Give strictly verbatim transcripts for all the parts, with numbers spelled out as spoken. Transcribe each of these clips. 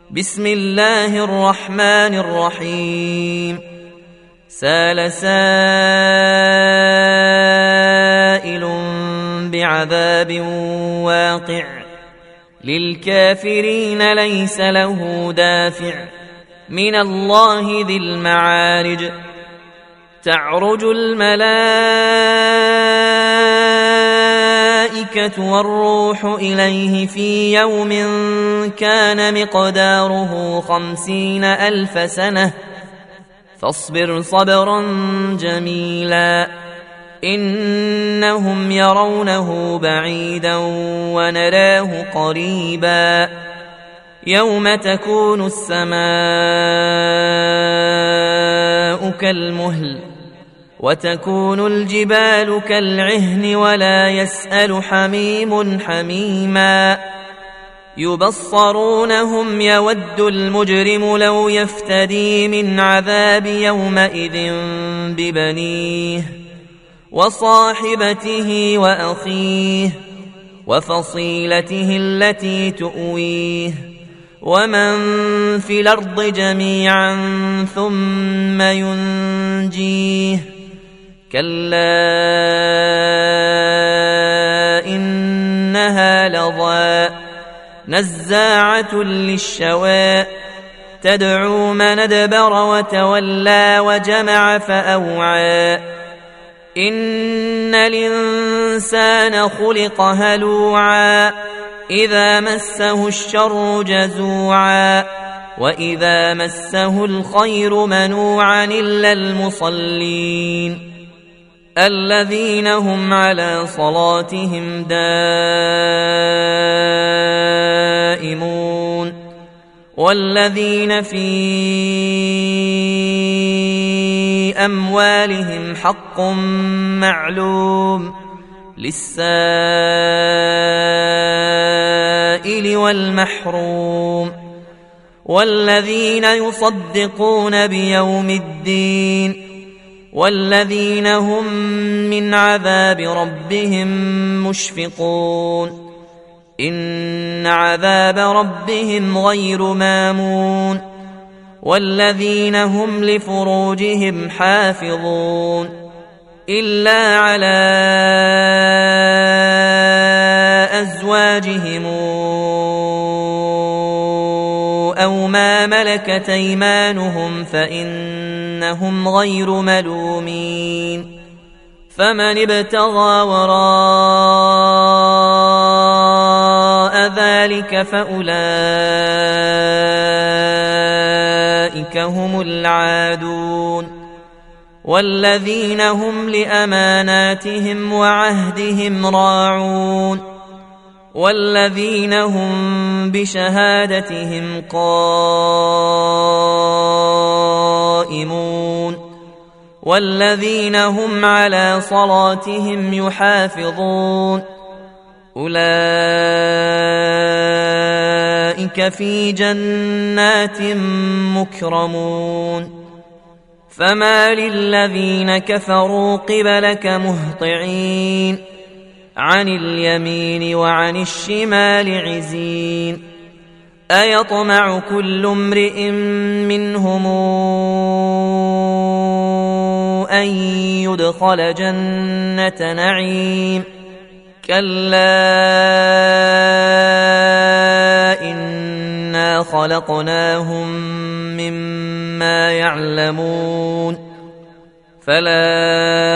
بسم الله الرحمن الرحيم سال سائل بعذاب واقع للكافرين ليس له دافع من الله ذي المعارج تعرج الملائكة والروح إليه في يوم كان مقداره خمسين ألف سنة فاصبر صبرا جميلا إنهم يرونه بعيدا ونراه قريبا يوم تكون السماء كالمهل وتكون الجبال كالعهن ولا يسأل حميم حميما يبصرونهم يود المجرم لو يفتدي من عذاب يومئذ ببنيه وصاحبته وأخيه وفصيلته التي تؤويه ومن في الأرض جميعا ثم ينجيه كلا إنها لظى نزاعة للشوى تدعو من أدبر وتولى وجمع فأوعى إن الإنسان خلق هلوعا إذا مسه الشر جزوعا وإذا مسه الخير منوعا إلا المصلين الذين هم على صلاتهم دائمون والذين في أموالهم حق معلوم للسائل والمحروم والذين يصدقون بيوم الدين والذين هم من عذاب ربهم مشفقون إن عذاب ربهم غير مامون والذين هم لفروجهم حافظون إلا على أزواجهم أو ما ملكت أيمانهم فإنهم غير ملومين فمن ابتغى وراء ذلك فأولئك هم العادون والذين هم لأماناتهم وعهدهم راعون والذين هم بشهادتهم قائمون والذين هم على صلاتهم يحافظون أولئك في جنات مكرمون فما للذين كفروا قبلك مهطعين عن اليمين وعن الشمال عزين أيطمع كل امرئ منهم أن يدخل جنة نعيم كلا إنا خلقناهم مما يعلمون فلا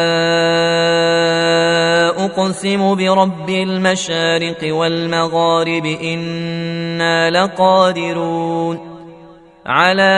أقسم برب المشارق والمغارب إنا لقادرون على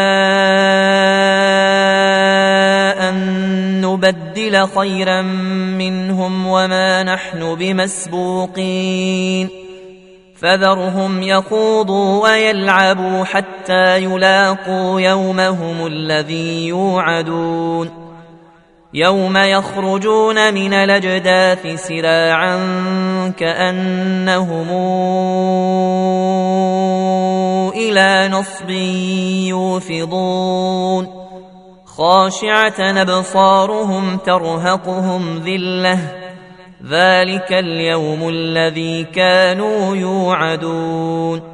أن نبدل خيرا منهم وما نحن بمسبوقين فذرهم يخوضوا ويلعبوا حتى يلاقوا يومهم الذي يوعدون يوم يخرجون من الأجداث سراعا كأنهم إلى نصب يوفضون خاشعة أبصارهم ترهقهم ذلة ذلك اليوم الذي كانوا يوعدون